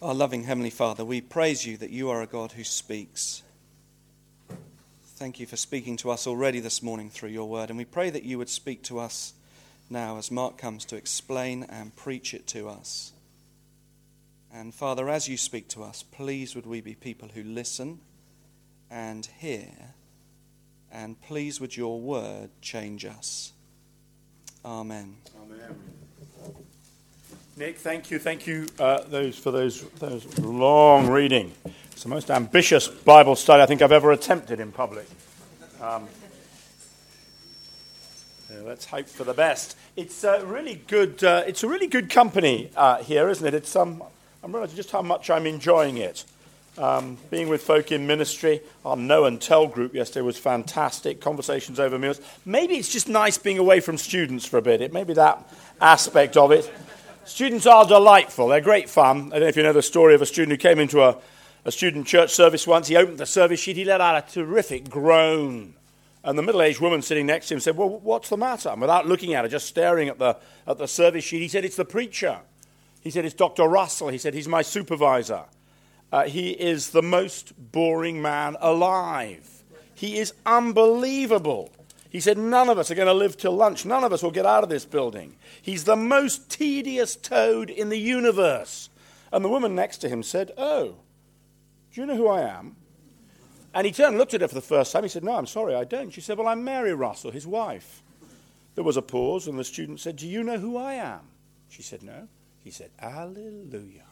Our loving Heavenly Father, we praise you that you are a God who speaks. Thank you for speaking to us already this morning through your word, and we pray that you would speak to us now as Mark comes to explain and preach it to us. And Father, as you speak to us, please would we be people who listen and hear, and please would your word change us. Amen. Amen. Nick, thank you for those long reading. It's the most ambitious Bible study I think I've ever attempted in public. Let's hope for the best. It's a really good. It's a really good company here, isn't it? I'm realizing just how much I'm enjoying it. Being with folk in ministry, our Know and Tell group yesterday was fantastic. Conversations over meals. Maybe it's just nice being away from students for a bit. It may be that aspect of it. Students are delightful. They're great fun. I don't know if you know the story of a student who came into a student church service once. He opened the service sheet. He let out a terrific groan. And the middle-aged woman sitting next to him said, "Well, what's the matter?" And without looking at her, just staring at the service sheet, he said, "It's the preacher." He said, "It's Dr. Russell." He said, "He's my supervisor. He is the most boring man alive. He is unbelievable." He said, "None of us are going to live till lunch. None of us will get out of this building. He's the most tedious toad in the universe." And the woman next to him said, "Oh, do you know who I am?" And he turned and looked at her for the first time. He said, "No, I'm sorry, I don't." She said, "Well, I'm Mary Russell, his wife." There was a pause, and the student said, "Do you know who I am?" She said, "No." He said, "Hallelujah."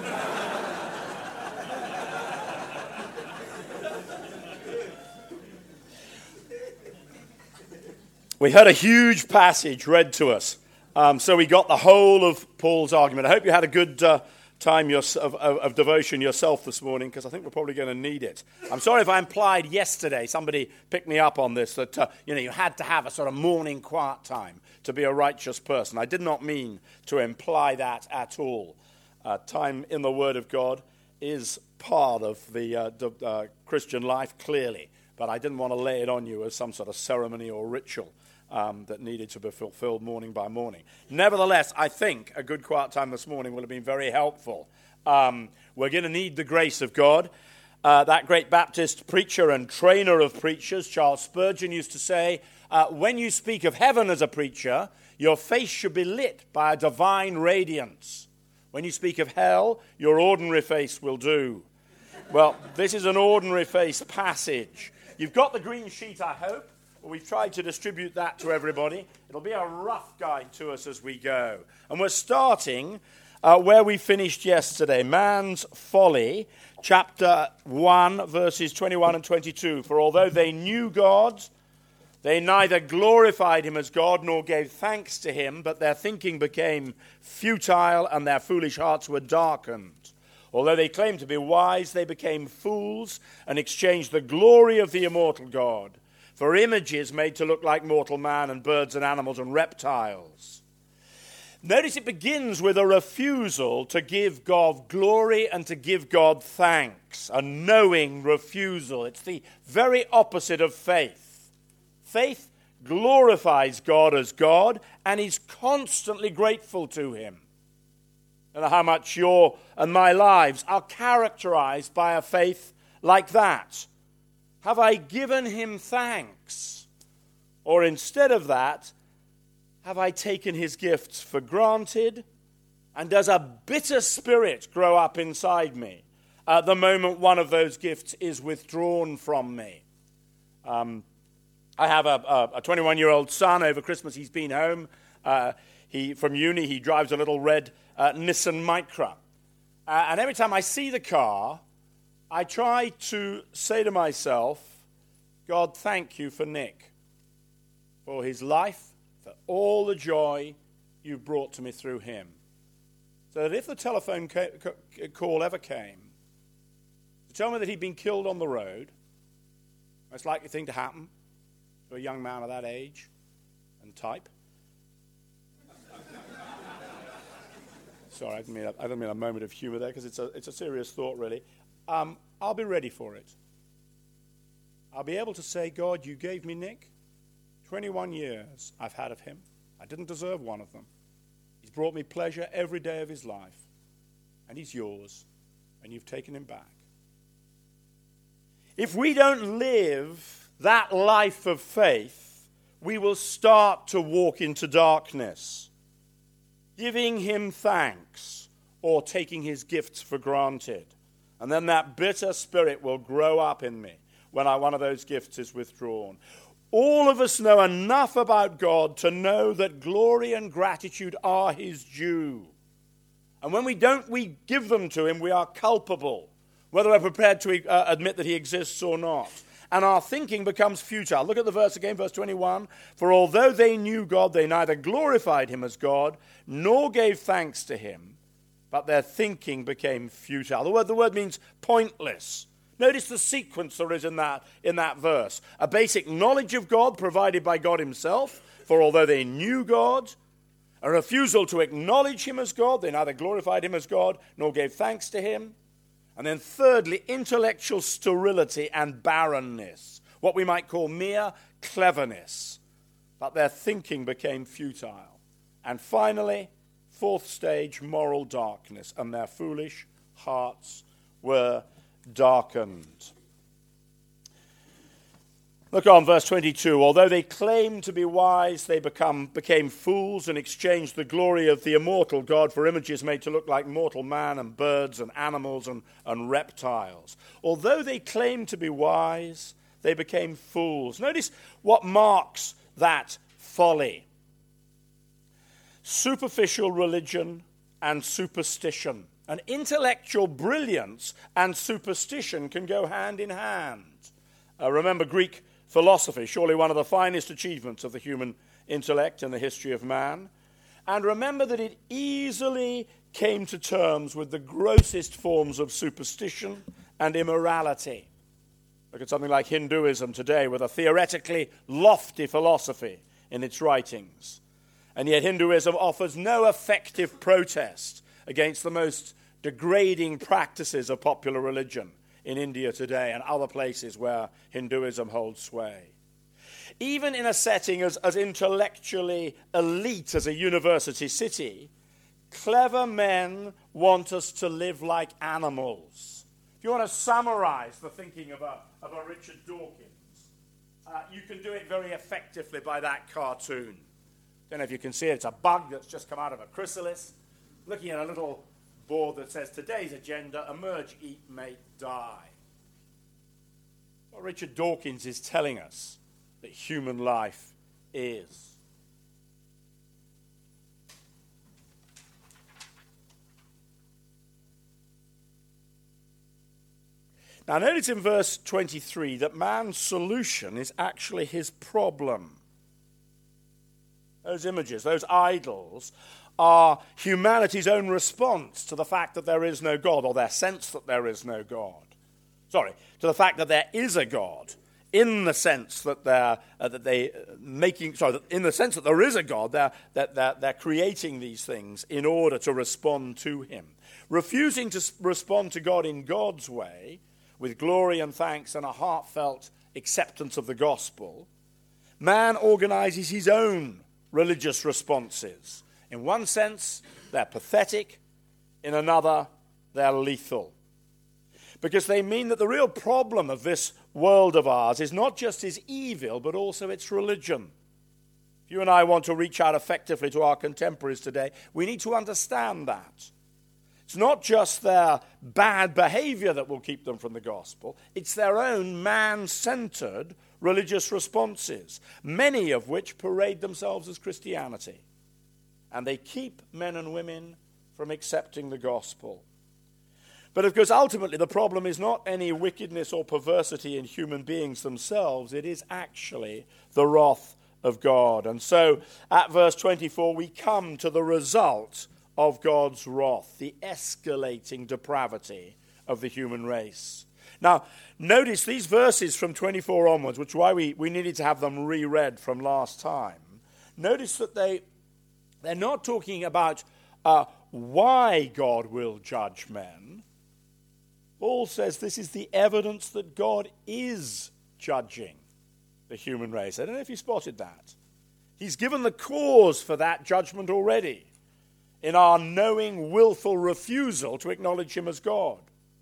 We heard a huge passage read to us, so we got the whole of Paul's argument. I hope you had a good time of devotion yourself this morning, because I think we're probably going to need it. I'm sorry if I implied yesterday, somebody picked me up on this, that you had to have a sort of morning quiet time to be a righteous person. I did not mean to imply that at all. Time in the Word of God is part of the Christian life, clearly, but I didn't want to lay it on you as some sort of ceremony or ritual that needed to be fulfilled morning by morning. Nevertheless, I think a good quiet time this morning will have been very helpful. We're going to need the grace of God. That great Baptist preacher and trainer of preachers, Charles Spurgeon, used to say, when you speak of heaven as a preacher, your face should be lit by a divine radiance. When you speak of hell, your ordinary face will do. Well, this is an ordinary face passage. You've got the green sheet, I hope. We've tried to distribute that to everybody. It'll be a rough guide to us as we go. And we're starting where we finished yesterday, Man's Folly, chapter 1, verses 21 and 22. For although they knew God, they neither glorified him as God nor gave thanks to him, but their thinking became futile and their foolish hearts were darkened. Although they claimed to be wise, they became fools and exchanged the glory of the immortal God for images made to look like mortal man and birds and animals and reptiles. Notice it begins with a refusal to give God glory and to give God thanks, a knowing refusal. It's the very opposite of faith. Faith glorifies God as God and is constantly grateful to him. I don't know how much your and my lives are characterized by a faith like that. Have I given him thanks? Or instead of that, have I taken his gifts for granted? And does a bitter spirit grow up inside me at the moment one of those gifts is withdrawn from me? I have a 21-year-old son. Over Christmas he's been home. From uni he drives a little red Nissan Micra. And every time I see the car, I try to say to myself, God, thank you for Nick, for his life, for all the joy you brought to me through him. So that if the telephone call ever came to tell me that he'd been killed on the road, most likely thing to happen to a young man of that age and type. Sorry, I didn't mean a moment of humor there, because it's a serious thought, really. I'll be ready for it. I'll be able to say, God, you gave me Nick. 21 years I've had of him. I didn't deserve one of them. He's brought me pleasure every day of his life. And he's yours. and you've taken him back. If we don't live that life of faith, we will start to walk into darkness, giving him thanks or taking his gifts for granted. And then that bitter spirit will grow up in me when one of those gifts is withdrawn. All of us know enough about God to know that glory and gratitude are his due. And when we don't, we give them to him, we are culpable, whether we're prepared to admit that he exists or not. And our thinking becomes futile. Look at the verse again, verse 21. For although they knew God, they neither glorified him as God, nor gave thanks to him, but their thinking became futile. The word means pointless. Notice the sequence there is in that verse. A basic knowledge of God provided by God himself, for although they knew God, a refusal to acknowledge him as God, they neither glorified him as God, nor gave thanks to him. And then thirdly, intellectual sterility and barrenness, what we might call mere cleverness. But their thinking became futile. And finally, fourth stage, moral darkness, and their foolish hearts were darkened. Look on verse 22. Although they claimed to be wise, they became fools and exchanged the glory of the immortal God for images made to look like mortal man and birds and animals and reptiles. Although they claimed to be wise, they became fools. Notice what marks that folly. Superficial religion and superstition. And intellectual brilliance and superstition can go hand in hand. Remember Greek philosophy, surely one of the finest achievements of the human intellect in the history of man. And remember that it easily came to terms with the grossest forms of superstition and immorality. Look at something like Hinduism today, with a theoretically lofty philosophy in its writings. And yet Hinduism offers no effective protest against the most degrading practices of popular religion in India today and other places where Hinduism holds sway. Even in a setting as intellectually elite as a university city, clever men want us to live like animals. If you want to summarize the thinking of a Richard Dawkins, you can do it very effectively by that cartoon. Don't know if you can see it. It's a bug that's just come out of a chrysalis, looking at a little board that says, today's agenda, emerge, eat, mate, die. What Richard Dawkins is telling us that human life is. Now notice in verse 23 that man's solution is actually his problem. Those images, those idols, are humanity's own response to the fact that there is no God, or their sense that there is no God. To the fact that there is a God, in the sense that in the sense that there is a God, they're creating these things in order to respond to him. Refusing to respond to God in God's way, with glory and thanks and a heartfelt acceptance of the gospel, man organizes his own religious responses. In one sense, they're pathetic. In another, they're lethal. Because they mean that the real problem of this world of ours is not just its evil, but also its religion. If you and I want to reach out effectively to our contemporaries today, we need to understand that. It's not just their bad behavior that will keep them from the gospel. It's their own man-centered religious responses, many of which parade themselves as Christianity. And they keep men and women from accepting the gospel. But of course, ultimately, the problem is not any wickedness or perversity in human beings themselves. It is actually the wrath of God. And so, at verse 24, we come to the result of God's wrath, the escalating depravity of the human race. Now, notice these verses from 24 onwards, which is why we needed to have them reread from last time. Notice that they're not talking about why God will judge men. Paul says this is the evidence that God is judging the human race. I don't know if you spotted that. He's given the cause for that judgment already in our knowing, willful refusal to acknowledge him as God.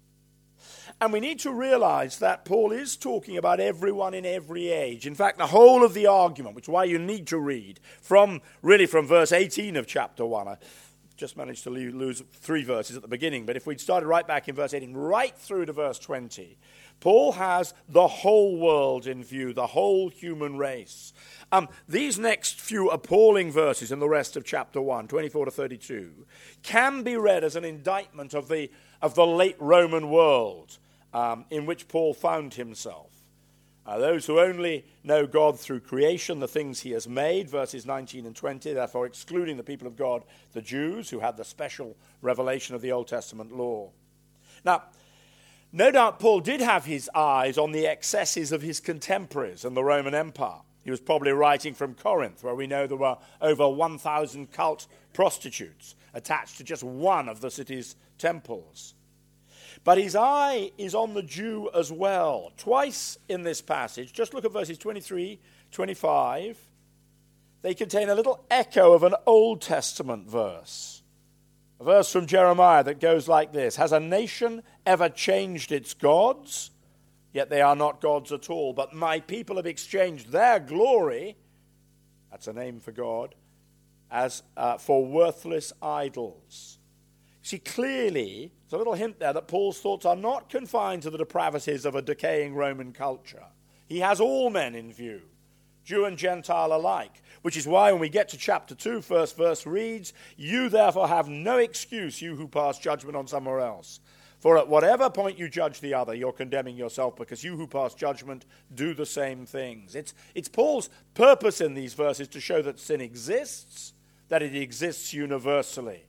And we need to realize that Paul is talking about everyone in every age. In fact, the whole of the argument, which is why you need to read from verse 18 of chapter 1. I just managed to lose 3 verses at the beginning, but if we'd started right back in verse 18, right through to verse 20, Paul has the whole world in view, the whole human race. These next few appalling verses in the rest of chapter 1, 24 to 32, can be read as an indictment of the late Roman world in which Paul found himself. Those who only know God through creation, the things he has made, verses 19 and 20, therefore excluding the people of God, the Jews, who had the special revelation of the Old Testament law. Now, no doubt Paul did have his eyes on the excesses of his contemporaries in the Roman Empire. He was probably writing from Corinth, where we know there were over 1,000 cult prostitutes attached to just one of the city's temples. But his eye is on the Jew as well. Twice in this passage, just look at verses 23, 25, they contain a little echo of an Old Testament verse. A verse from Jeremiah that goes like this: Has a nation ever changed its gods? Yet they are not gods at all. But my people have exchanged their glory, that's a name for God, as for worthless idols. See, clearly, there's a little hint there that Paul's thoughts are not confined to the depravities of a decaying Roman culture. He has all men in view, Jew and Gentile alike, which is why when we get to chapter 2, first verse reads, You therefore have no excuse, you who pass judgment on somewhere else. For at whatever point you judge the other, you're condemning yourself, because you who pass judgment do the same things. It's Paul's purpose in these verses to show that sin exists, that it exists universally.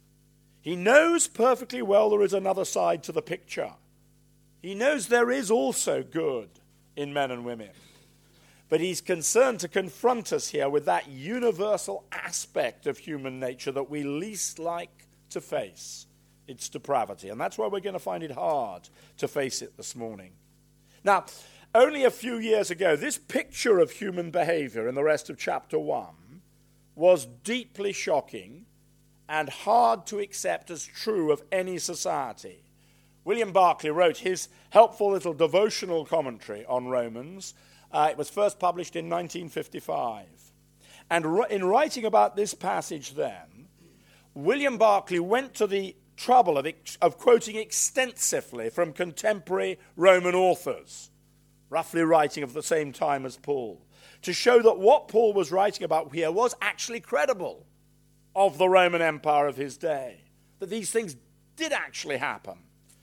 He knows perfectly well there is another side to the picture. He knows there is also good in men and women. But he's concerned to confront us here with that universal aspect of human nature that we least like to face. It's depravity. And that's why we're going to find it hard to face it this morning. Now, only a few years ago, this picture of human behavior in the rest of chapter 1 was deeply shocking and hard to accept as true of any society. William Barclay wrote his helpful little devotional commentary on Romans. It was first published in 1955. And in writing about this passage then, William Barclay went to the trouble of quoting extensively from contemporary Roman authors, roughly writing of the same time as Paul, to show that what Paul was writing about here was actually credible of the Roman Empire of his day, that these things did actually happen.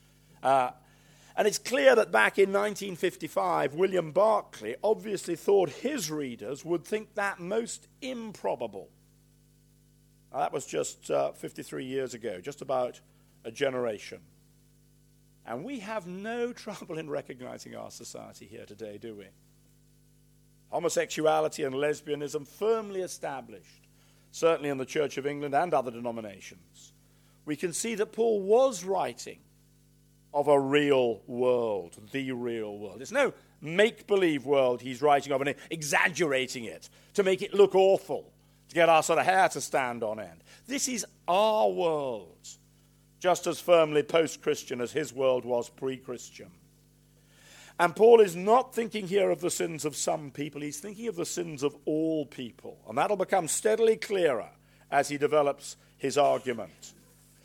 And it's clear that back in 1955, William Barclay obviously thought his readers would think that most improbable. Now, that was just 53 years ago, just about a generation. And we have no trouble in recognizing our society here today, do we? Homosexuality and lesbianism firmly established, certainly in the Church of England and other denominations. We can see that Paul was writing of a real world, the real world. It's no make-believe world he's writing of and exaggerating it to make it look awful, to get our sort of hair to stand on end. This is our world, just as firmly post-Christian as his world was pre-Christian. And Paul is not thinking here of the sins of some people, he's thinking of the sins of all people. And that'll become steadily clearer as he develops his argument.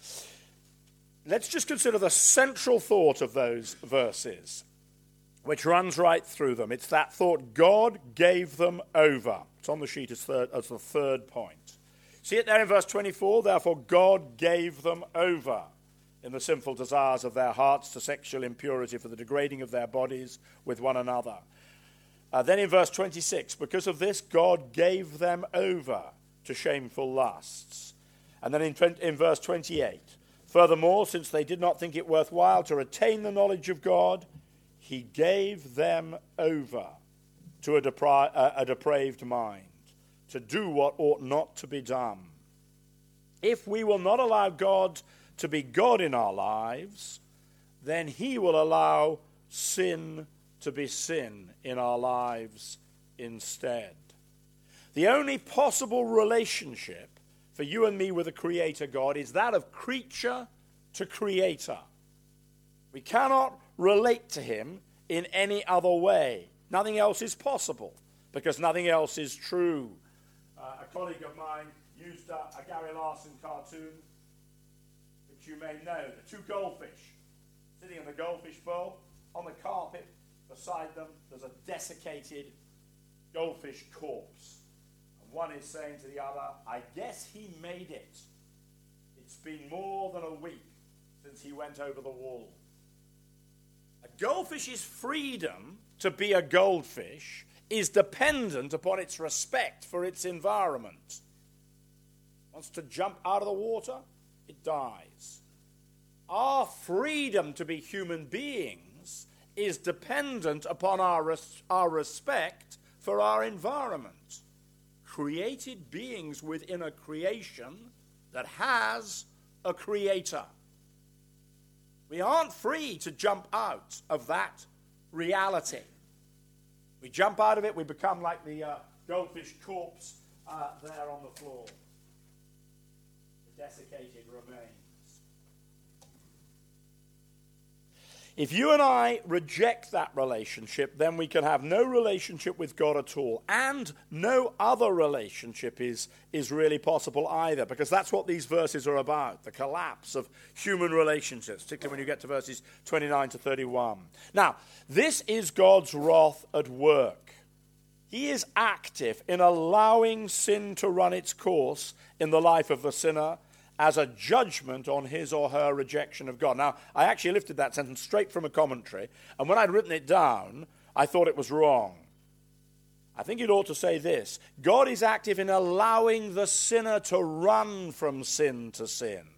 Let's just consider the central thought of those verses, which runs right through them. It's that thought, God gave them over. It's on the sheet as the third point. See it there in verse 24? Therefore, God gave them over in the sinful desires of their hearts to sexual impurity for the degrading of their bodies with one another. Then in verse 26, because of this, God gave them over to shameful lusts. And then in verse 28, furthermore, since they did not think it worthwhile to retain the knowledge of God, he gave them over to a depraved mind, to do what ought not to be done. If we will not allow God to be God in our lives, then he will allow sin to be sin in our lives instead. The only possible relationship for you and me with the Creator God is that of creature to creator. We cannot relate to him in any other way. Nothing else is possible because nothing else is true. A colleague of mine used a Gary Larson cartoon, which you may know. The two goldfish sitting in the goldfish bowl. On the carpet beside them, there's a desiccated goldfish corpse. And one is saying to the other, I guess he made it. It's been more than a week since he went over the wall. A goldfish's freedom to be a goldfish is dependent upon its respect for its environment. Wants to jump out of the water, it dies. Our freedom to be human beings is dependent upon our respect for our environment. Created beings within a creation that has a creator. We aren't free to jump out of that reality. We jump out of it, we become like the goldfish corpse there on the floor. The desiccated remains. If you and I reject that relationship, then we can have no relationship with God at all. And no other relationship is really possible either, because that's what these verses are about, the collapse of human relationships, particularly when you get to verses 29 to 31. Now, this is God's wrath at work. He is active in allowing sin to run its course in the life of the sinner, as a judgment on his or her rejection of God. Now, I actually lifted that sentence straight from a commentary, and when I'd written it down, I thought it was wrong. I think it ought to say this: God is active in allowing the sinner to run from sin to sin,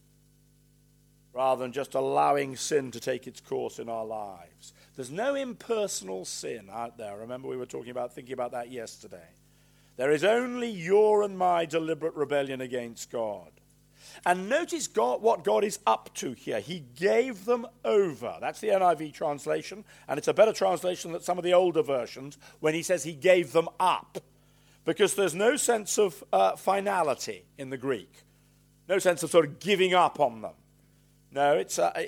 rather than just allowing sin to take its course in our lives. There's no impersonal sin out there. Remember, we were thinking about that yesterday. There is only your and my deliberate rebellion against God. And notice what God is up to here. He gave them over. That's the NIV translation, and it's a better translation than some of the older versions when he says he gave them up, because there's no sense of finality in the Greek, no sense of sort of giving up on them. No,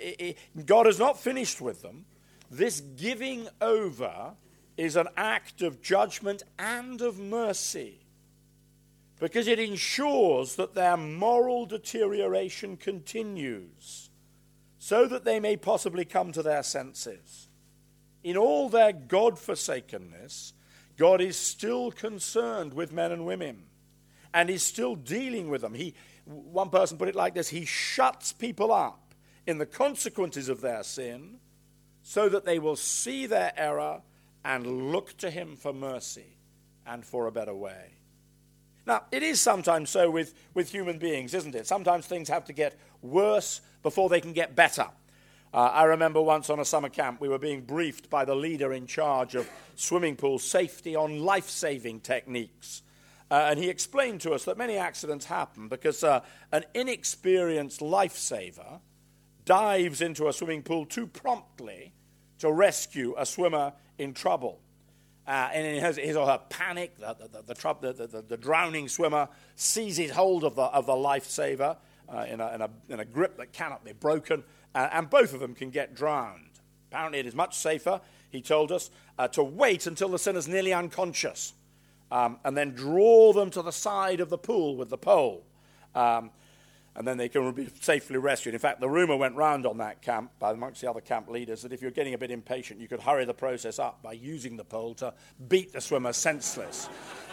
God has not finished with them. This giving over is an act of judgment and of mercy, because it ensures that their moral deterioration continues, so that they may possibly come to their senses. In all their God-forsakenness, God is still concerned with men and women, and is still dealing with them. One person put it like this: he shuts people up in the consequences of their sin, so that they will see their error and look to him for mercy and for a better way. Now, it is sometimes so with human beings, isn't it? Sometimes things have to get worse before they can get better. I remember once on a summer camp, we were being briefed by the leader in charge of swimming pool safety on life-saving techniques. And he explained to us that many accidents happen because an inexperienced lifesaver dives into a swimming pool too promptly to rescue a swimmer in trouble. And in his or her panic, the drowning swimmer seizes hold of the lifesaver in a grip that cannot be broken, and both of them can get drowned. Apparently it is much safer, he told us, to wait until the sinner's nearly unconscious, and then draw them to the side of the pool with the pole. And then they can be safely rescued. In fact, the rumor went round on that camp, amongst the other camp leaders, that if you're getting a bit impatient, you could hurry the process up by using the pole to beat the swimmer senseless,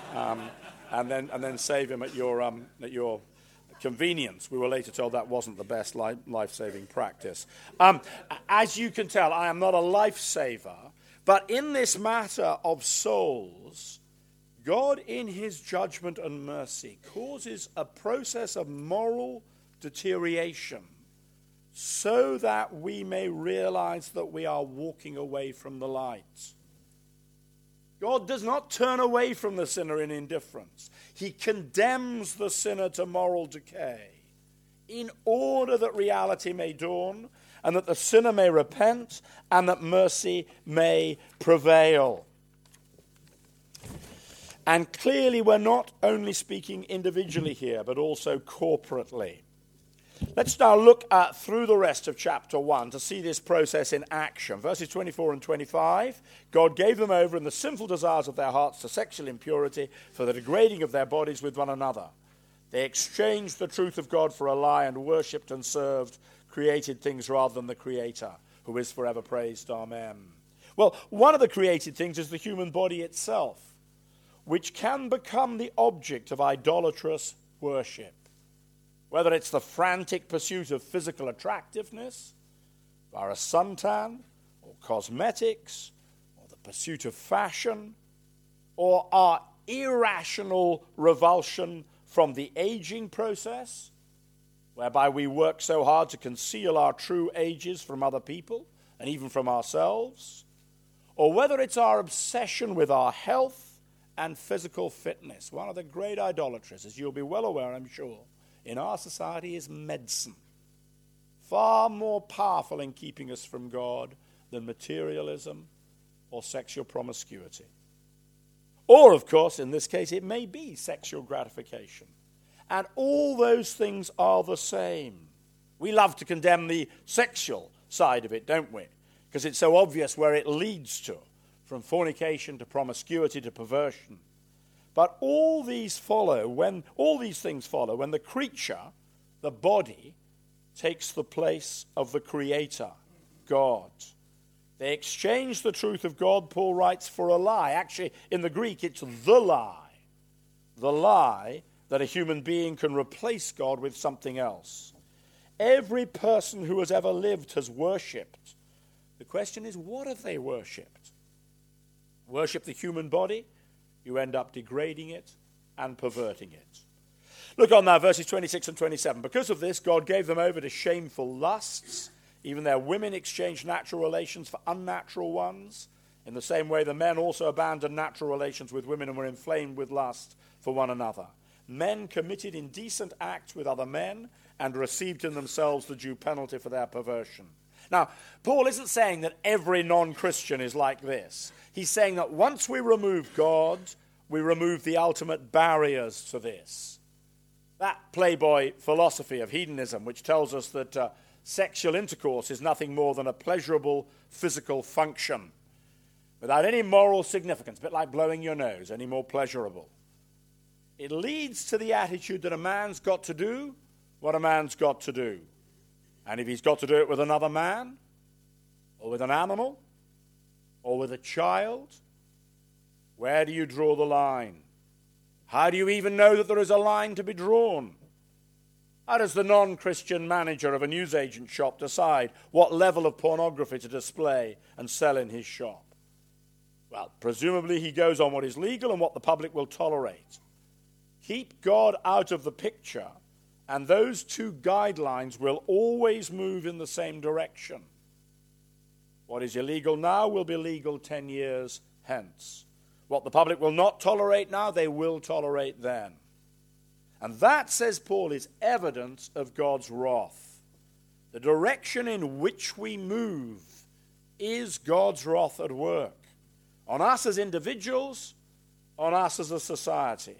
and then save him at your convenience. We were later told that wasn't the best life-saving practice. As you can tell, I am not a lifesaver, but in this matter of souls, God, in his judgment and mercy, causes a process of moral deterioration so that we may realize that we are walking away from the light. God does not turn away from the sinner in indifference. He condemns the sinner to moral decay in order that reality may dawn and that the sinner may repent and that mercy may prevail. And clearly we're not only speaking individually here, but also corporately. Let's now look through the rest of chapter 1 to see this process in action. Verses 24 and 25, God gave them over in the sinful desires of their hearts to sexual impurity for the degrading of their bodies with one another. They exchanged the truth of God for a lie and worshipped and served created things rather than the Creator, who is forever praised. Amen. Well, one of the created things is the human body itself, which can become the object of idolatrous worship. Whether it's the frantic pursuit of physical attractiveness, via a suntan, or cosmetics, or the pursuit of fashion, or our irrational revulsion from the aging process, whereby we work so hard to conceal our true ages from other people and even from ourselves, or whether it's our obsession with our health and physical fitness. One of the great idolatries, as you'll be well aware, I'm sure, in our society is medicine. Far more powerful in keeping us from God than materialism or sexual promiscuity. Or, of course, in this case, it may be sexual gratification. And all those things are the same. We love to condemn the sexual side of it, don't we? Because it's so obvious where it leads to, from fornication to promiscuity to perversion. But all these things follow when the creature, the body, takes the place of the Creator, God. They exchange the truth of God, Paul writes, for a lie. Actually, in the Greek, it's the lie. The lie that a human being can replace God with something else. Every person who has ever lived has worshipped. The question is, what have they worshipped? Worship the human body? You end up degrading it and perverting it. Look on now, verses 26 and 27. Because of this, God gave them over to shameful lusts. Even their women exchanged natural relations for unnatural ones. In the same way, the men also abandoned natural relations with women and were inflamed with lust for one another. Men committed indecent acts with other men and received in themselves the due penalty for their perversion. Now, Paul isn't saying that every non-Christian is like this. He's saying that once we remove God, we remove the ultimate barriers to this. That playboy philosophy of hedonism, which tells us that sexual intercourse is nothing more than a pleasurable physical function, without any moral significance, a bit like blowing your nose, any more pleasurable. It leads to the attitude that a man's got to do what a man's got to do. And if he's got to do it with another man, or with an animal, or with a child, where do you draw the line? How do you even know that there is a line to be drawn? How does the non-Christian manager of a newsagent shop decide what level of pornography to display and sell in his shop? Well, presumably he goes on what is legal and what the public will tolerate. Keep God out of the picture, and those two guidelines will always move in the same direction. What is illegal now will be legal 10 years hence. What the public will not tolerate now, they will tolerate then. And that, says Paul, is evidence of God's wrath. The direction in which we move is God's wrath at work. On us as individuals, on us as a society.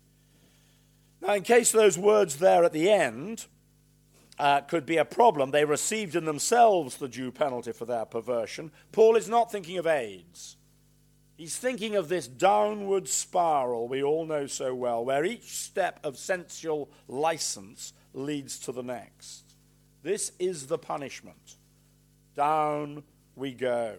Now, in case those words there at the end could be a problem, they received in themselves the due penalty for their perversion. Paul is not thinking of AIDS. He's thinking of this downward spiral we all know so well, where each step of sensual license leads to the next. This is the punishment. Down we go.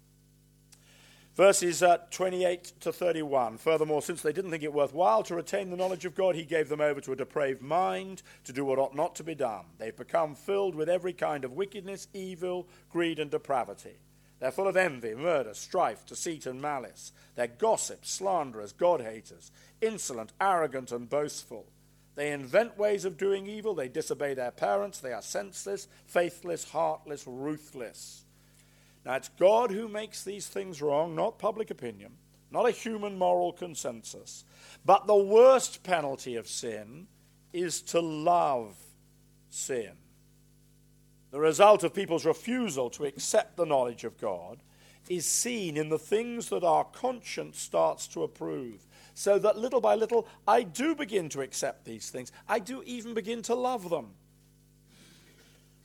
Verses 28 to 31. Furthermore, since they didn't think it worthwhile to retain the knowledge of God, he gave them over to a depraved mind to do what ought not to be done. They've become filled with every kind of wickedness, evil, greed, and depravity. They're full of envy, murder, strife, deceit, and malice. They're gossips, slanderers, God-haters, insolent, arrogant, and boastful. They invent ways of doing evil. They disobey their parents. They are senseless, faithless, heartless, ruthless. Now, it's God who makes these things wrong, not public opinion, not a human moral consensus. But the worst penalty of sin is to love sin. The result of people's refusal to accept the knowledge of God is seen in the things that our conscience starts to approve. So that little by little, I do begin to accept these things. I do even begin to love them.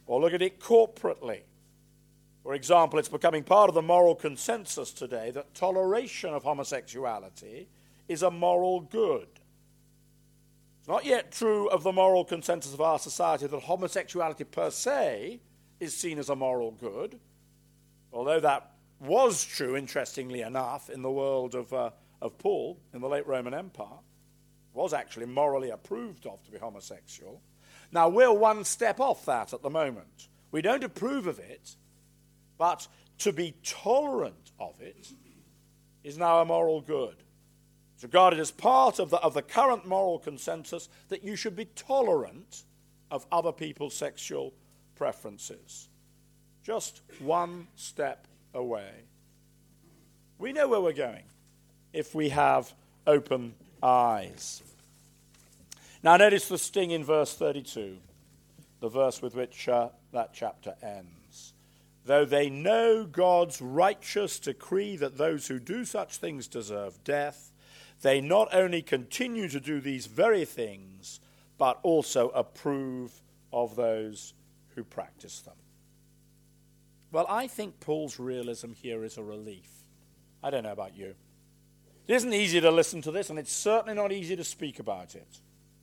or look at it corporately. For example, it's becoming part of the moral consensus today that toleration of homosexuality is a moral good. It's not yet true of the moral consensus of our society that homosexuality per se is seen as a moral good, although that was true, interestingly enough, in the world of Paul in the late Roman Empire. It was actually morally approved of to be homosexual. Now, we're one step off that at the moment. We don't approve of it, but to be tolerant of it is now a moral good. It's regarded as part of the current moral consensus that you should be tolerant of other people's sexual preferences. Just one step away. We know where we're going if we have open eyes. Now notice the sting in verse 32, the verse with which that chapter ends. Though they know God's righteous decree that those who do such things deserve death, they not only continue to do these very things, but also approve of those who practice them. Well, I think Paul's realism here is a relief. I don't know about you. It isn't easy to listen to this, and it's certainly not easy to speak about it.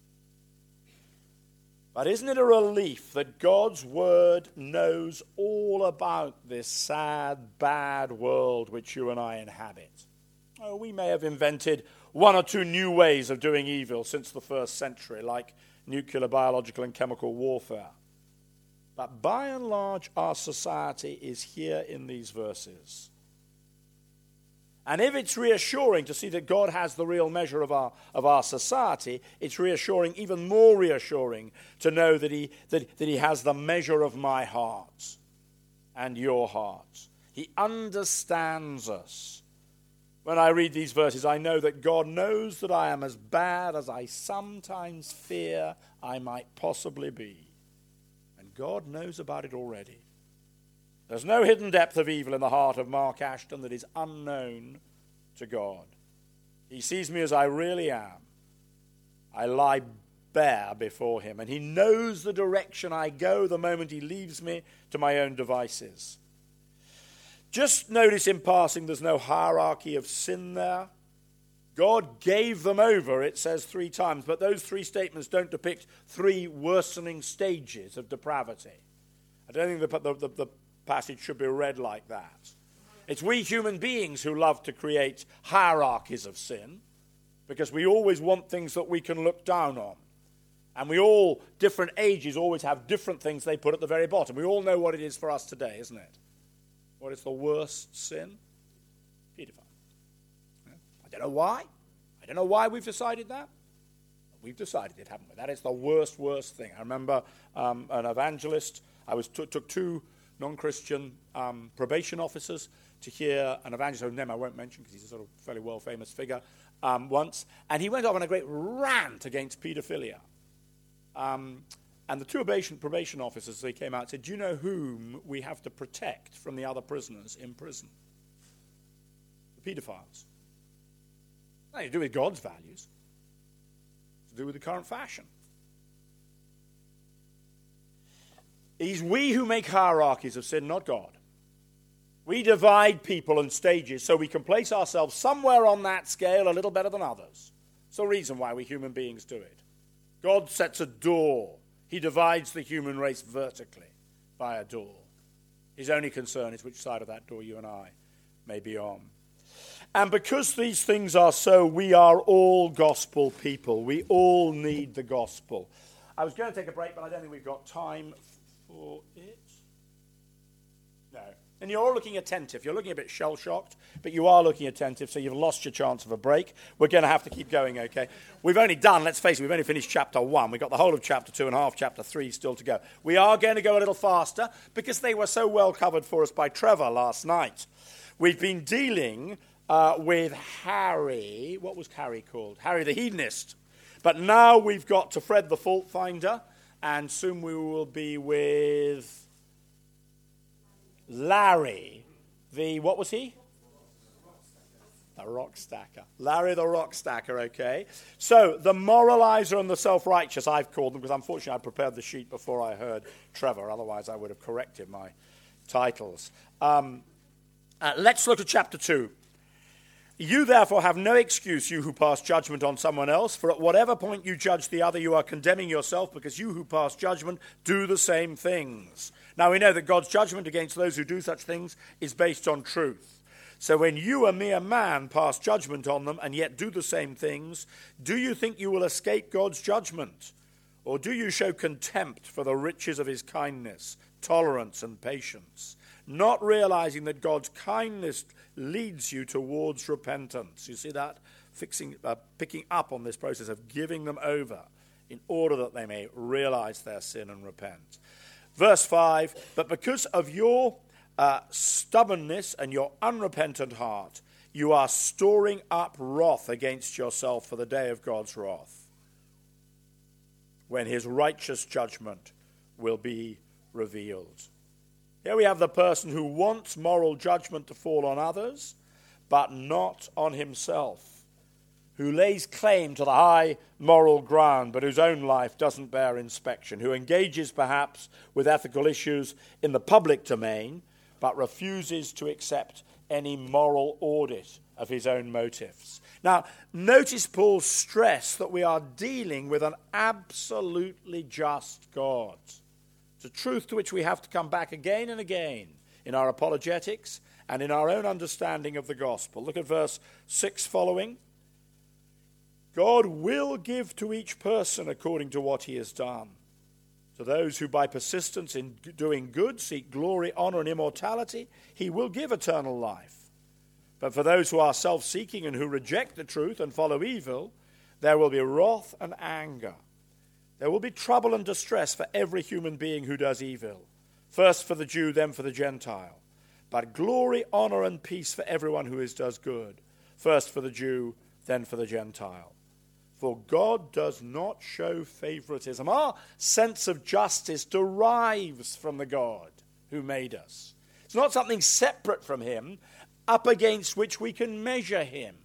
But isn't it a relief that God's word knows all about this sad, bad world which you and I inhabit? Oh, we may have invented one or two new ways of doing evil since the first century, like nuclear, biological, and chemical warfare. But by and large, our society is here in these verses. And if it's reassuring to see that God has the real measure of our society, it's reassuring, even more reassuring, to know that he has the measure of my heart and your heart. He understands us. When I read these verses, I know that God knows that I am as bad as I sometimes fear I might possibly be. And God knows about it already. There's no hidden depth of evil in the heart of Mark Ashton that is unknown to God. He sees me as I really am. I lie bare before him, and he knows the direction I go the moment he leaves me to my own devices. Just notice in passing there's no hierarchy of sin there. God gave them over, it says 3 times, but those 3 statements don't depict 3 worsening stages of depravity. I don't think the passage should be read like that. It's we human beings who love to create hierarchies of sin because we always want things that we can look down on. And we all, different ages, always have different things they put at the very bottom. We all know what it is for us today, isn't it? What is the worst sin? Paedophile. I don't know why. I don't know why we've decided that. We've decided it, haven't we? That is the worst thing. I remember an evangelist. I took 2 non-Christian probation officers to hear an evangelist whose name I won't mention because he's a sort of fairly well-famous figure once. And he went off on a great rant against paedophilia. And the 2 probation officers, they came out and said, do you know whom we have to protect from the other prisoners in prison? The paedophiles. Nothing to do with God's values. It's to do with the current fashion. It is we who make hierarchies of sin, not God. We divide people in stages so we can place ourselves somewhere on that scale a little better than others. It's the reason why we human beings do it. God sets a door. He divides the human race vertically by a door. His only concern is which side of that door you and I may be on. And because these things are so, we are all gospel people. We all need the gospel. I was going to take a break, but I don't think we've got time for it. No. And you're all looking attentive. You're looking a bit shell-shocked, but you are looking attentive, so you've lost your chance of a break. We're going to have to keep going, okay? We've only done, let's face it, we've only finished chapter 1. We've got the whole of chapter 2 and half chapter 3 still to go. We are going to go a little faster because they were so well covered for us by Trevor last night. We've been dealing with Harry. What was Harry called? Harry the Hedonist. But now we've got to Fred the Fault Finder, and soon we will be with Larry, what was he? The rock stacker. Larry the rock stacker, okay? So, the moralizer and the self-righteous, I've called them, because unfortunately I prepared the sheet before I heard Trevor. Otherwise, I would have corrected my titles. Let's look at chapter 2. You therefore have no excuse, you who pass judgment on someone else, for at whatever point you judge the other, you are condemning yourself, because you who pass judgment do the same things. Now we know that God's judgment against those who do such things is based on truth. So when you, a mere man, pass judgment on them and yet do the same things, do you think you will escape God's judgment? Or do you show contempt for the riches of his kindness, tolerance, and patience, not realizing that God's kindness leads you towards repentance? You see that? Picking up on this process of giving them over in order that they may realize their sin and repent. Verse 5, but because of your stubbornness and your unrepentant heart, you are storing up wrath against yourself for the day of God's wrath, when his righteous judgment will be revealed. Here we have the person who wants moral judgment to fall on others, but not on himself, who lays claim to the high moral ground, but whose own life doesn't bear inspection, who engages perhaps with ethical issues in the public domain, but refuses to accept any moral audit of his own motives. Now, notice Paul's stress that we are dealing with an absolutely just God. It's a truth to which we have to come back again and again in our apologetics and in our own understanding of the gospel. Look at verse 6 following. God will give to each person according to what he has done. To those who by persistence in doing good seek glory, honor, and immortality, he will give eternal life. But for those who are self-seeking and who reject the truth and follow evil, there will be wrath and anger. There will be trouble and distress for every human being who does evil, first for the Jew, then for the Gentile. But glory, honor, and peace for everyone who does good, first for the Jew, then for the Gentile. For God does not show favoritism. Our sense of justice derives from the God who made us. It's not something separate from him, up against which we can measure him.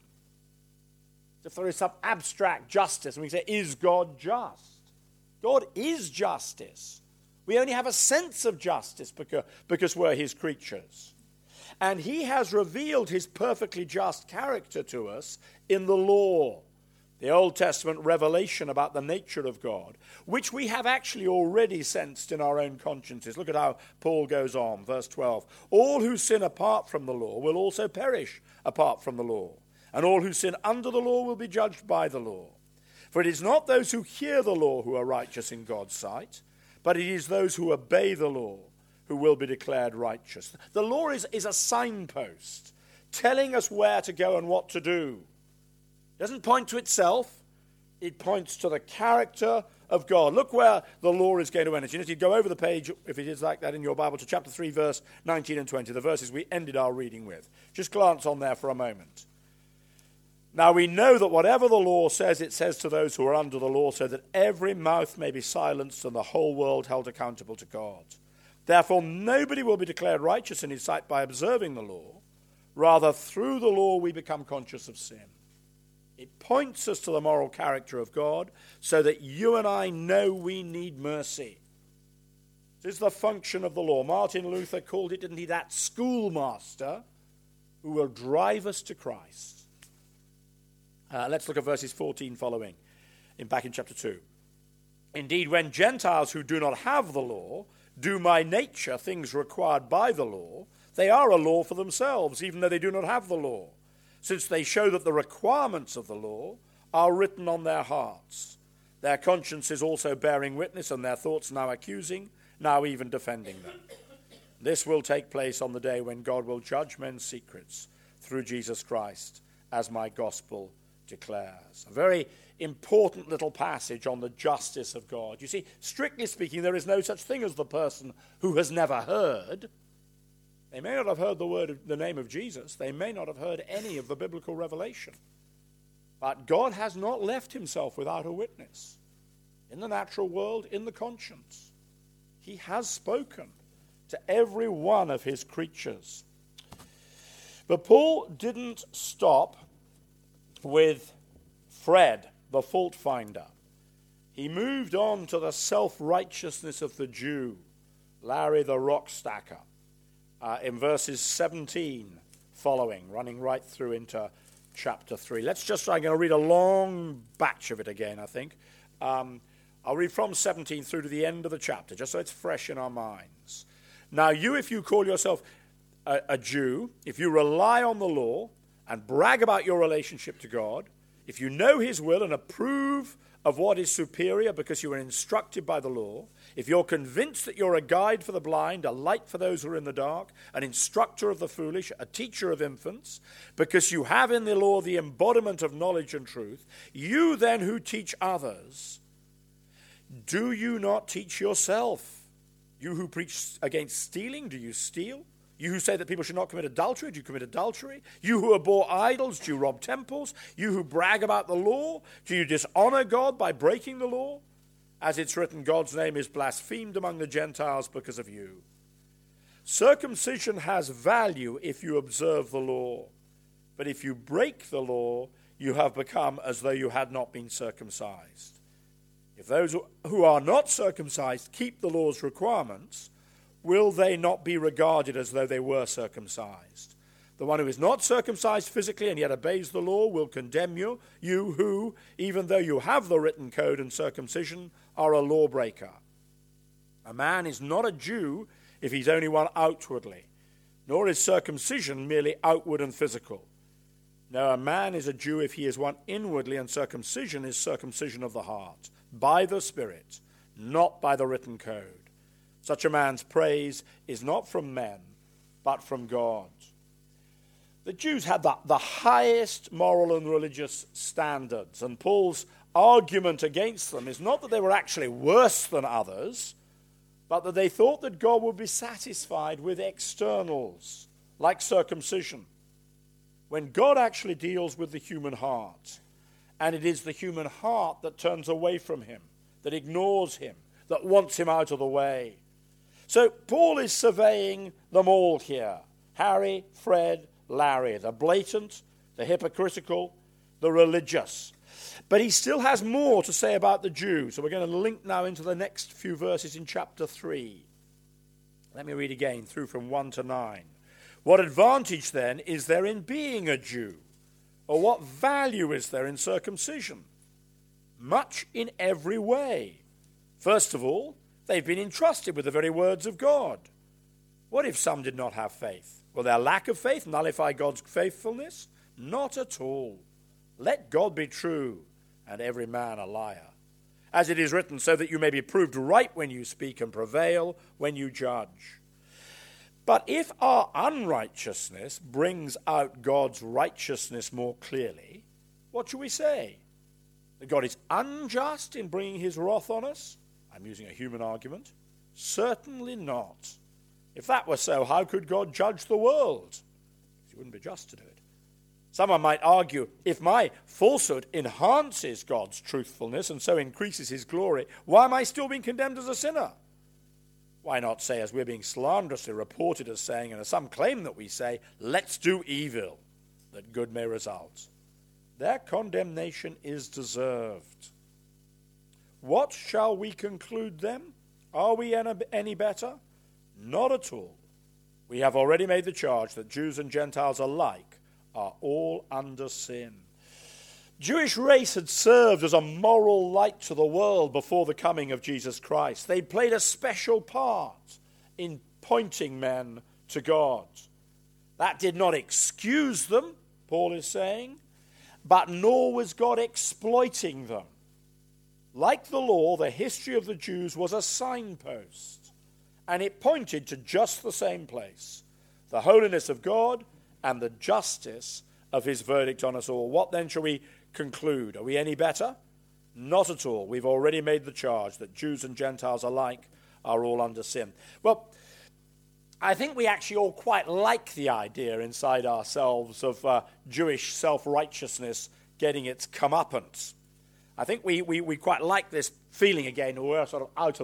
If there is some abstract justice, and we say, is God just? God is justice. We only have a sense of justice because we're his creatures. And he has revealed his perfectly just character to us in the law, the Old Testament revelation about the nature of God, which we have actually already sensed in our own consciences. Look at how Paul goes on, verse 12. All who sin apart from the law will also perish apart from the law, and all who sin under the law will be judged by the law. For it is not those who hear the law who are righteous in God's sight, but it is those who obey the law who will be declared righteous. The law is a signpost telling us where to go and what to do. It doesn't point to itself. It points to the character of God. Look where the law is going to end. You need to go over the page, if it is like that in your Bible, to chapter 3, verse 19 and 20, the verses we ended our reading with. Just glance on there for a moment. Now we know that whatever the law says, it says to those who are under the law, so that every mouth may be silenced and the whole world held accountable to God. Therefore, nobody will be declared righteous in his sight by observing the law. Rather, through the law we become conscious of sin. It points us to the moral character of God so that you and I know we need mercy. This is the function of the law. Martin Luther called it, didn't he, that schoolmaster who will drive us to Christ. Let's look at verses 14 following, back in chapter 2. Indeed, when Gentiles who do not have the law do by nature things required by the law, they are a law for themselves, even though they do not have the law, since they show that the requirements of the law are written on their hearts, their consciences also bearing witness, and their thoughts now accusing, now even defending them. This will take place on the day when God will judge men's secrets through Jesus Christ, as my gospel declares. A very important little passage on the justice of God. You see, strictly speaking, there is no such thing as the person who has never heard. They may not have heard the name of Jesus. They may not have heard any of the biblical revelation. But God has not left himself without a witness. In the natural world, in the conscience. He has spoken to every one of his creatures. But Paul didn't stop with Fred, the fault finder. He moved on to the self-righteousness of the Jew, Larry the rock stacker, in verses 17 following, running right through into chapter 3. I'm going to read a long batch of it again, I think. I'll read from 17 through to the end of the chapter, just so it's fresh in our minds. Now you, if you call yourself a Jew, if you rely on the law and brag about your relationship to God, if you know his will and approve of what is superior because you are instructed by the law, if you're convinced that you're a guide for the blind, a light for those who are in the dark, an instructor of the foolish, a teacher of infants, because you have in the law the embodiment of knowledge and truth, you then who teach others, do you not teach yourself? You who preach against stealing, do you steal? You who say that people should not commit adultery, do you commit adultery? You who abhor idols, do you rob temples? You who brag about the law, do you dishonor God by breaking the law? As it's written, God's name is blasphemed among the Gentiles because of you. Circumcision has value if you observe the law, but if you break the law, you have become as though you had not been circumcised. If those who are not circumcised keep the law's requirements, will they not be regarded as though they were circumcised? The one who is not circumcised physically and yet obeys the law will condemn you who, even though you have the written code and circumcision, are a lawbreaker. A man is not a Jew if he's only one outwardly, nor is circumcision merely outward and physical. No, a man is a Jew if he is one inwardly, and circumcision is circumcision of the heart, by the Spirit, not by the written code. Such a man's praise is not from men, but from God. The Jews had the highest moral and religious standards, and Paul's argument against them is not that they were actually worse than others, but that they thought that God would be satisfied with externals, like circumcision, when God actually deals with the human heart. And it is the human heart that turns away from him, that ignores him, that wants him out of the way. So Paul is surveying them all here. Harry, Fred, Larry, the blatant, the hypocritical, the religious. But he still has more to say about the Jews. So we're going to link now into the next few verses in chapter 3. Let me read again through from 1 to 9. What advantage then is there in being a Jew? Or what value is there in circumcision? Much in every way. First of all, they've been entrusted with the very words of God. What if some did not have faith? Will their lack of faith nullify God's faithfulness? Not at all. Let God be true, and every man a liar. As it is written, so that you may be proved right when you speak and prevail when you judge. But if our unrighteousness brings out God's righteousness more clearly, what shall we say? That God is unjust in bringing his wrath on us? I'm using a human argument. Certainly not. If that were so, how could God judge the world? He wouldn't be just to do it. Someone might argue, if my falsehood enhances God's truthfulness and so increases his glory, why am I still being condemned as a sinner? Why not say, as we're being slanderously reported as saying, and as some claim that we say, let's do evil, that good may result. Their condemnation is deserved. What shall we conclude then? Are we any better? Not at all. We have already made the charge that Jews and Gentiles alike are all under sin. Jewish race had served as a moral light to the world before the coming of Jesus Christ. They played a special part in pointing men to God. That did not excuse them, Paul is saying, but nor was God exploiting them. Like the law, the history of the Jews was a signpost, and it pointed to just the same place, the holiness of God and the justice of his verdict on us all. What then shall we conclude? Are we any better? Not at all. We've already made the charge that Jews and Gentiles alike are all under sin. Well, I think we actually all quite like the idea inside ourselves of Jewish self-righteousness getting its comeuppance. I think we quite like this feeling again. We're sort of out of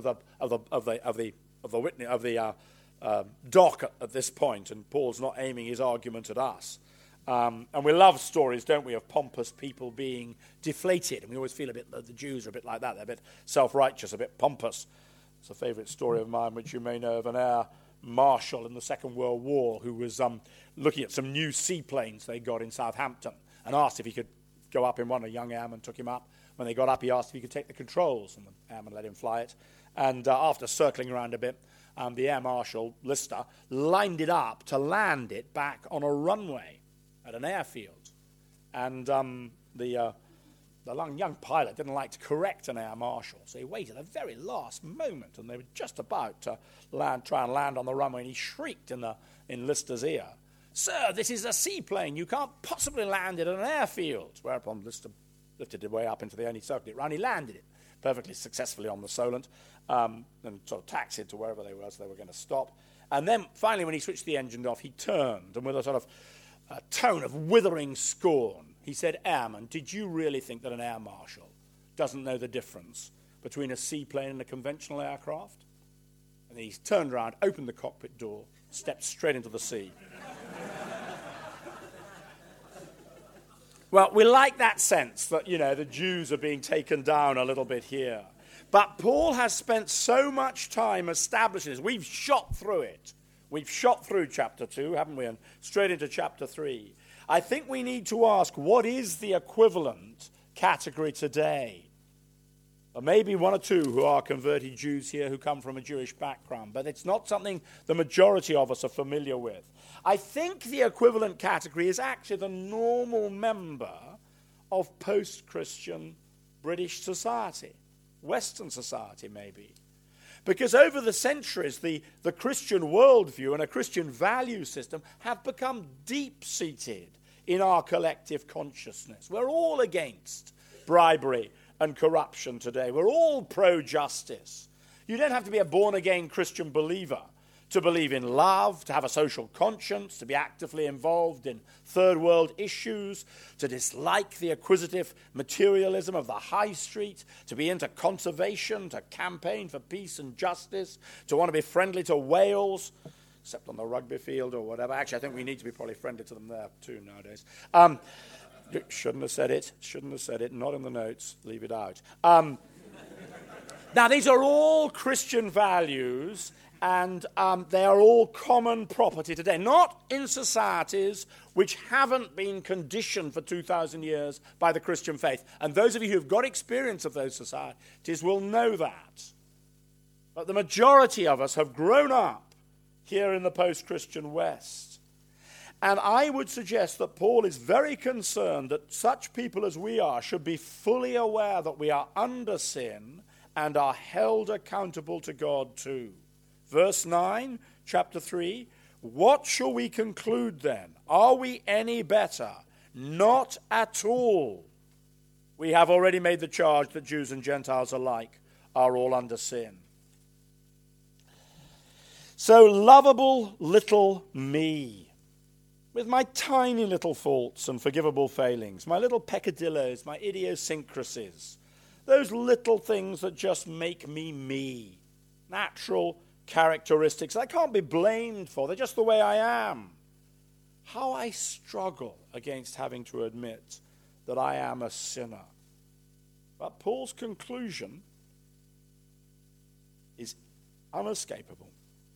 the dock at this point, and Paul's not aiming his argument at us. And we love stories, don't we, of pompous people being deflated. And we always feel the Jews are a bit like that. They're a bit self-righteous, a bit pompous. It's a favourite story of mine, which you may know, of an air marshal in the Second World War who was looking at some new seaplanes they got in Southampton and asked if he could go up in one. A young airman took him up. When they got up, he asked if he could take the controls, and the airman let him fly it. And after circling around a bit, the air marshal, Lister, lined it up to land it back on a runway at an airfield. And the young pilot didn't like to correct an air marshal, so he waited the very last moment, and they were just about to try and land on the runway, and he shrieked in Lister's ear, "Sir, this is a seaplane. You can't possibly land it at an airfield." Whereupon Lister lifted it way up into the air, and he circled it round. He landed it perfectly successfully on the Solent, and sort of taxied to wherever they were going to stop. And then finally, when he switched the engine off, he turned, and with a sort of a tone of withering scorn, he said, "Airman, did you really think that an air marshal doesn't know the difference between a seaplane and a conventional aircraft?" And then he turned around, opened the cockpit door, stepped straight into the sea. Well, we like that sense that, the Jews are being taken down a little bit here. But Paul has spent so much time establishing this. We've shot through it. We've shot through chapter 2, haven't we? And straight into chapter 3. I think we need to ask, what is the equivalent category today? There may be one or two who are converted Jews here who come from a Jewish background, but it's not something the majority of us are familiar with. I think the equivalent category is actually the normal member of post-Christian British society, Western society maybe. Because over the centuries, the Christian worldview and a Christian value system have become deep-seated in our collective consciousness. We're all against bribery and corruption today. We're all pro-justice. You don't have to be a born-again Christian believer to believe in love, to have a social conscience, to be actively involved in third world issues, to dislike the acquisitive materialism of the high street, to be into conservation, to campaign for peace and justice, to want to be friendly to whales, except on the rugby field or whatever. Actually, I think we need to be probably friendly to them there too nowadays. Shouldn't have said it, not in the notes, leave it out. Now, these are all Christian values, and they are all common property today, not in societies which haven't been conditioned for 2,000 years by the Christian faith. And those of you who have got experience of those societies will know that. But the majority of us have grown up here in the post-Christian West. And I would suggest that Paul is very concerned that such people as we are should be fully aware that we are under sin and are held accountable to God too. Verse 9, chapter 3, what shall we conclude then? Are we any better? Not at all. We have already made the charge that Jews and Gentiles alike are all under sin. So lovable little me, with my tiny little faults and forgivable failings, my little peccadillos, my idiosyncrasies, those little things that just make me, natural characteristics I can't be blamed for. They're just the way I am. How I struggle against having to admit that I am a sinner. But Paul's conclusion is unescapable.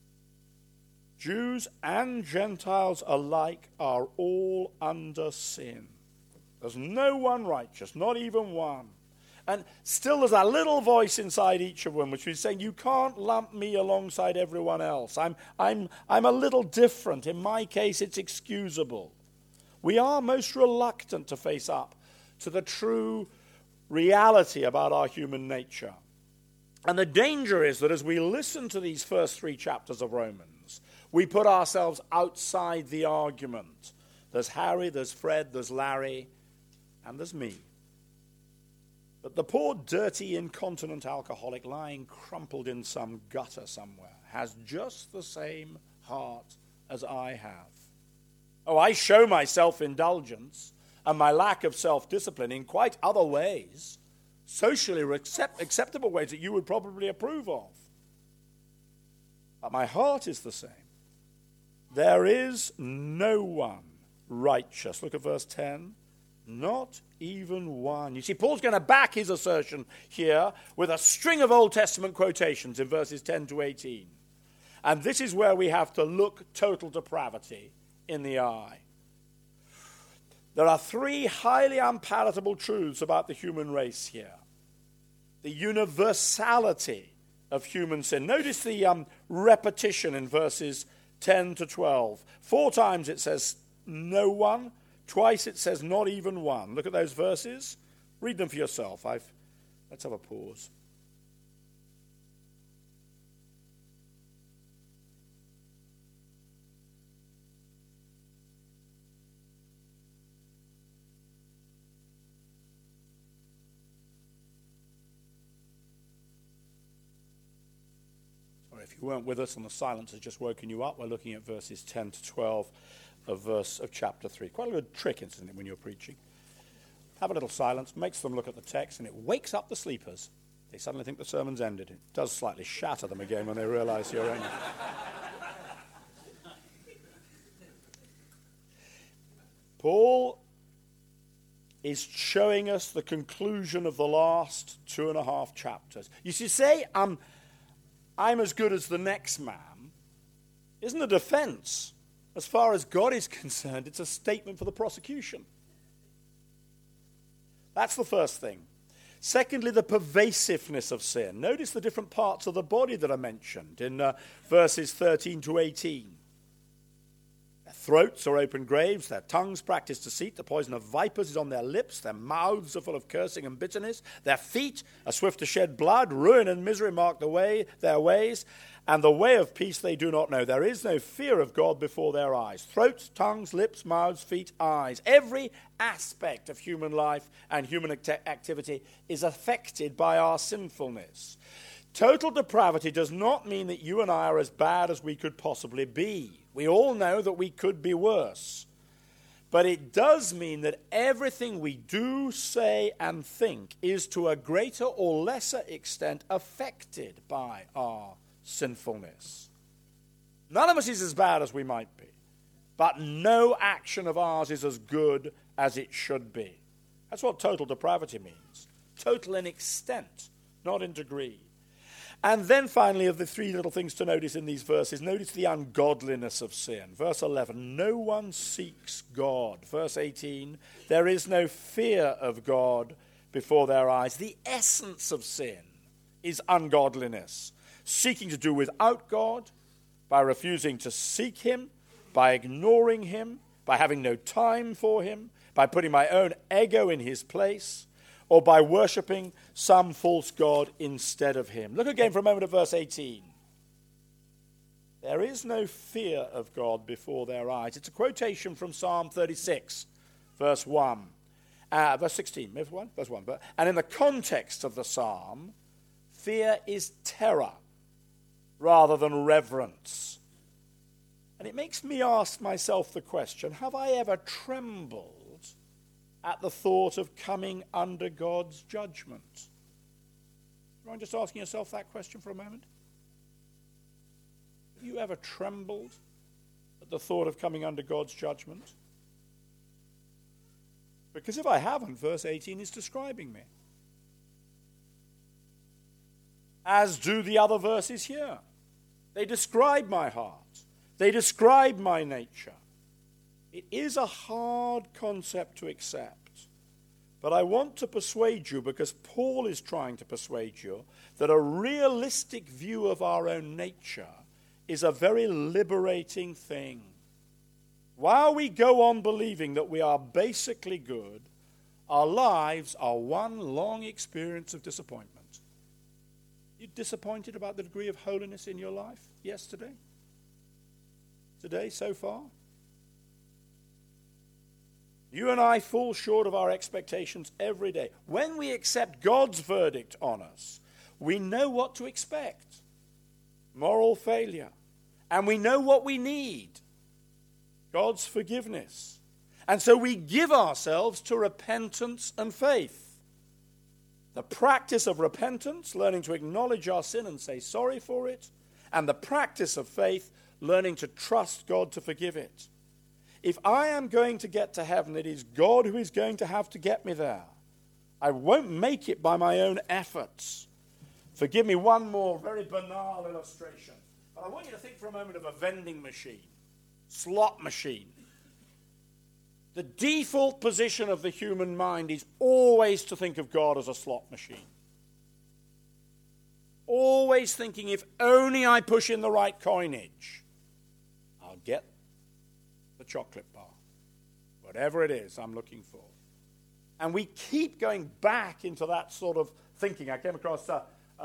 Jews and Gentiles alike are all under sin. There's no one righteous, not even one. And still there's a little voice inside each of them which is saying, you can't lump me alongside everyone else. I'm a little different. In my case, it's excusable. We are most reluctant to face up to the true reality about our human nature. And the danger is that as we listen to these first 3 chapters of Romans, we put ourselves outside the argument. There's Harry, there's Fred, there's Larry, and there's me. But the poor, dirty, incontinent alcoholic lying crumpled in some gutter somewhere has just the same heart as I have. Oh, I show my self-indulgence and my lack of self-discipline in quite other ways, socially acceptable ways that you would probably approve of. But my heart is the same. There is no one righteous. Look at verse 10. Not even one. You see, Paul's going to back his assertion here with a string of Old Testament quotations in verses 10 to 18. And this is where we have to look total depravity in the eye. There are three highly unpalatable truths about the human race here. The universality of human sin. Notice the repetition in verses 10 to 12. 4 times it says no one. Twice it says not even one. Look at those verses. Read them for yourself. Let's have a pause. If you weren't with us and the silence has just woken you up, we're looking at verses 10 to 12 of chapter 3. Quite a good trick, isn't it, when you're preaching? Have a little silence, makes them look at the text, and it wakes up the sleepers. They suddenly think the sermon's ended. It does slightly shatter them again when they realize you're in. Paul is showing us the conclusion of the last 2.5 chapters. You see, say, I'm as good as the next man, isn't a defense. As far as God is concerned, it's a statement for the prosecution. That's the first thing. Secondly, the pervasiveness of sin. Notice the different parts of the body that are mentioned in verses 13 to 18. Their throats are open graves, their tongues practice deceit, the poison of vipers is on their lips, their mouths are full of cursing and bitterness, their feet are swift to shed blood, ruin and misery mark their ways, and the way of peace they do not know. There is no fear of God before their eyes. Throats, tongues, lips, mouths, feet, eyes. Every aspect of human life and human activity is affected by our sinfulness. Total depravity does not mean that you and I are as bad as we could possibly be. We all know that we could be worse. But it does mean that everything we do, say, and think is to a greater or lesser extent affected by our sinfulness. None of us is as bad as we might be, but no action of ours is as good as it should be. That's what total depravity means. Total in extent, not in degree. And then finally, of the 3 little things to notice in these verses, notice the ungodliness of sin. Verse 11, no one seeks God. Verse 18, there is no fear of God before their eyes. The essence of sin is ungodliness. Seeking to do without God, by refusing to seek him, by ignoring him, by having no time for him, by putting my own ego in his place, or by worshipping some false god instead of him. Look again for a moment at verse 18. There is no fear of God before their eyes. It's a quotation from Psalm 36, verse 1. Verse 16, verse 1. And in the context of the psalm, fear is terror rather than reverence. And it makes me ask myself the question, have I ever trembled at the thought of coming under God's judgment? Do you mind just asking yourself that question for a moment? Have you ever trembled at the thought of coming under God's judgment? Because if I haven't, verse 18 is describing me. As do the other verses here. They describe my heart. They describe my nature. It is a hard concept to accept, but I want to persuade you, because Paul is trying to persuade you, that a realistic view of our own nature is a very liberating thing. While we go on believing that we are basically good, our lives are one long experience of disappointment. You disappointed about the degree of holiness in your life yesterday? Today, so far? You and I fall short of our expectations every day. When we accept God's verdict on us, we know what to expect. Moral failure. And we know what we need. God's forgiveness. And so we give ourselves to repentance and faith. The practice of repentance, learning to acknowledge our sin and say sorry for it. And the practice of faith, learning to trust God to forgive it. If I am going to get to heaven, it is God who is going to have to get me there. I won't make it by my own efforts. Forgive me one more very banal illustration. But I want you to think for a moment of a vending machine, slot machine. The default position of the human mind is always to think of God as a slot machine. Always thinking, if only I push in the right coinage, I'll get the chocolate bar. Whatever it is I'm looking for. And we keep going back into that sort of thinking. I came across one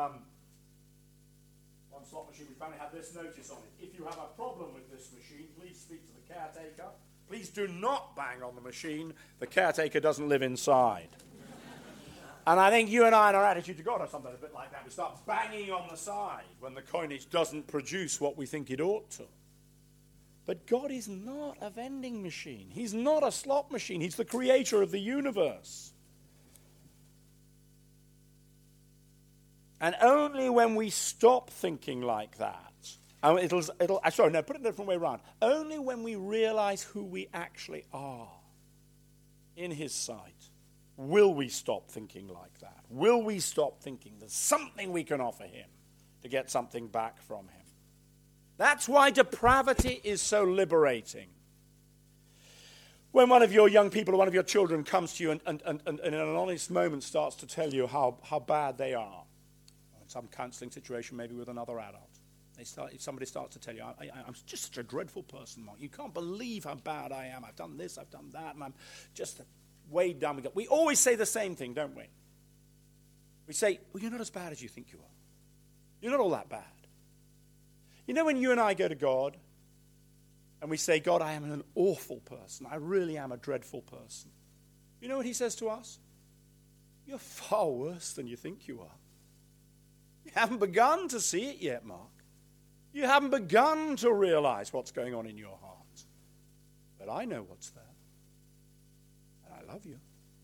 slot machine. We finally had this notice on it. If you have a problem with this machine, please speak to the caretaker. Please do not bang on the machine. The caretaker doesn't live inside. And I think you and I, in our attitude to God, are something a bit like that. We start banging on the side when the coinage doesn't produce what we think it ought to. But God is not a vending machine. He's not a slot machine. He's the creator of the universe. And only when we stop thinking like that, put it a different way around. Only when we realize who we actually are in his sight, will we stop thinking like that? Will we stop thinking there's something we can offer him to get something back from him? That's why depravity is so liberating. When one of your young people or one of your children comes to you and in an honest moment starts to tell you how bad they are, in some counseling situation, maybe with another adult, if somebody starts to tell you, I'm just such a dreadful person, Mark. You can't believe how bad I am. I've done this, I've done that, and I'm just weighed down. We always say the same thing, don't we? We say, well, you're not as bad as you think you are. You're not all that bad. You know, when you and I go to God and we say, God, I am an awful person. I really am a dreadful person. You know what he says to us? You're far worse than you think you are. You haven't begun to see it yet, Mark. You haven't begun to realize what's going on in your heart. But I know what's there. And I love you.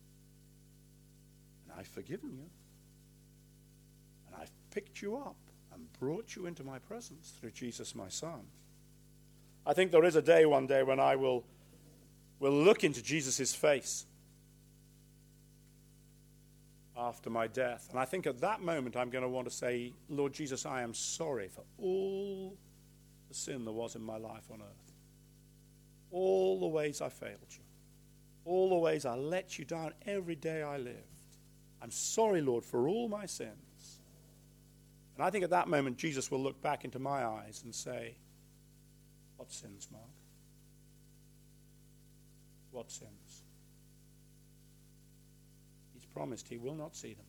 And I've forgiven you. And I've picked you up and brought you into my presence through Jesus, my Son. I think there is a day one day when I will look into Jesus' face after my death. And I think at that moment I'm going to want to say, Lord Jesus, I am sorry for all the sin there was in my life on earth. All the ways I failed you. All the ways I let you down every day I lived. I'm sorry, Lord, for all my sins. And I think at that moment, Jesus will look back into my eyes and say, what sins, Mark? What sins? He's promised he will not see them.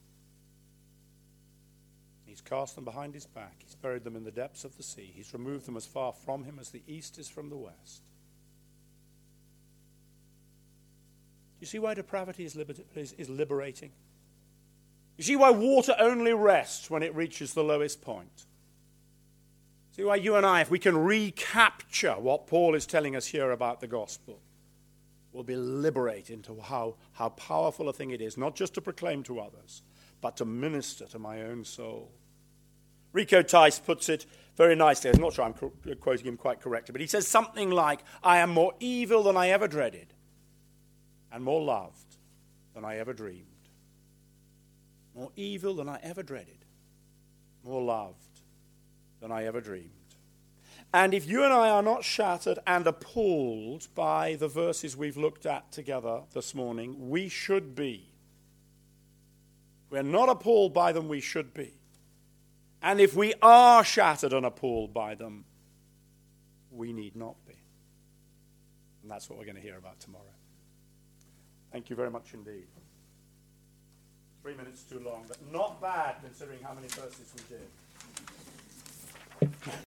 He's cast them behind his back. He's buried them in the depths of the sea. He's removed them as far from him as the east is from the west. Do you see why depravity is liberating? You see why water only rests when it reaches the lowest point? See why you and I, if we can recapture what Paul is telling us here about the gospel, will be liberated into how powerful a thing it is, not just to proclaim to others, but to minister to my own soul. Rico Tice puts it very nicely. I'm not sure I'm quoting him quite correctly, but he says something like, I am more evil than I ever dreaded, and more loved than I ever dreamed. More evil than I ever dreaded, more loved than I ever dreamed. And if you and I are not shattered and appalled by the verses we've looked at together this morning, we should be. We're not appalled by them, we should be. And if we are shattered and appalled by them, we need not be. And that's what we're going to hear about tomorrow. Thank you very much indeed. 3 minutes too long, but not bad considering how many verses we did.